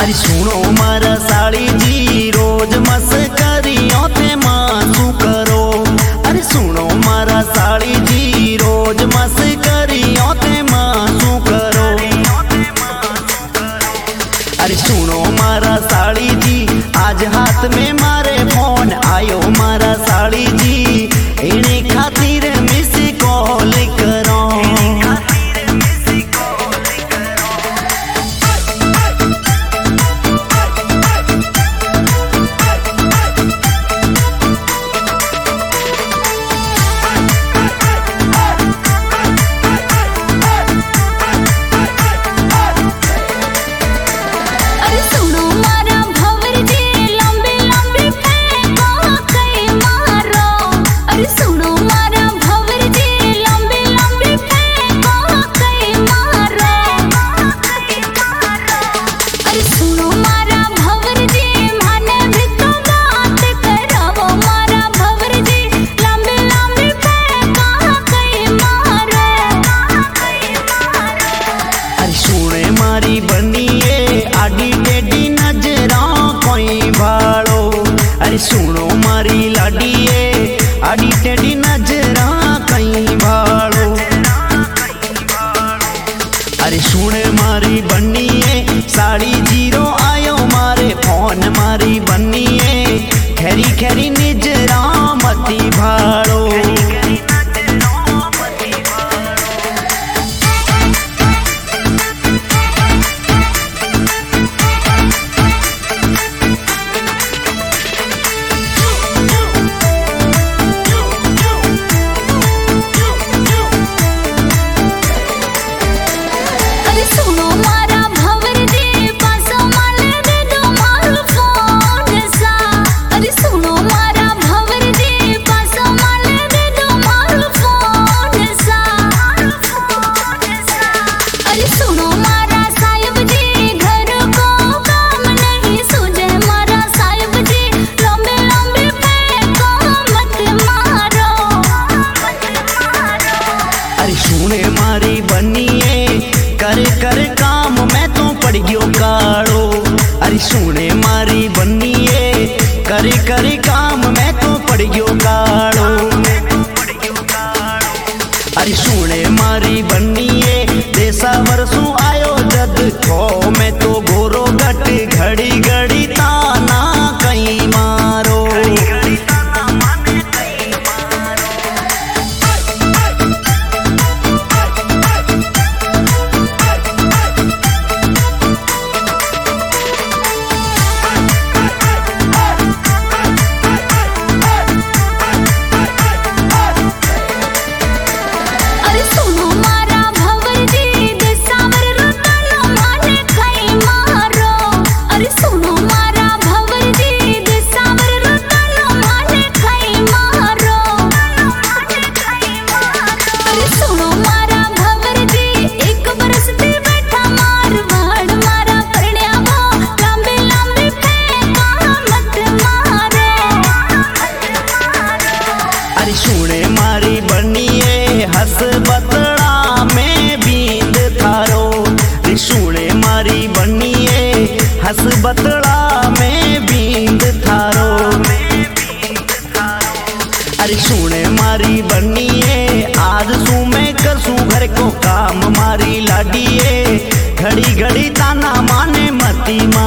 अरे सुनो मारा साड़ी जी रोज मस्करियों थे मासू करो। अरे सुनो मारा साड़ी जी रोज मस्करियों थे मासू करो। अरे सुनो मारा साड़ी जी आज हाथ में मारे फोन आयो मारा साड़ी जी इने खातिर मिस कॉल करो। मारी बनिए आडी टेडी नजरा कोई भाड़ो। अरे सुनो मारी लाडिए आडी टेडी नजरा कहीं भाड़ो। अरे सुन मारी बनिए साड़ी जीरो आयो मारे फोन मारी बनिए खैरी खैरी निजरा मती भाड़ो। सुने मारी बनिए कर कर काम मैं तो पड़ गयो काड़ो। अरे सुने मारी बनिए कर कर काम मैं तो पड़ गयो काड़ो। अरे सुने मारी बनिए देसा वर्षों आयो जद थो मैं तो गोरो गट घड़ी घड़ी ताना कहीं मारो। सुने मारी बनिए हस बतड़ा में बींद थारो। सुने मारी बनिए हस बतड़ा में बींद थारो। अरे सुने मारी बनिए आज सू मैं करसूं घर को काम मारी लाडिए घड़ी घड़ी ताना माने मती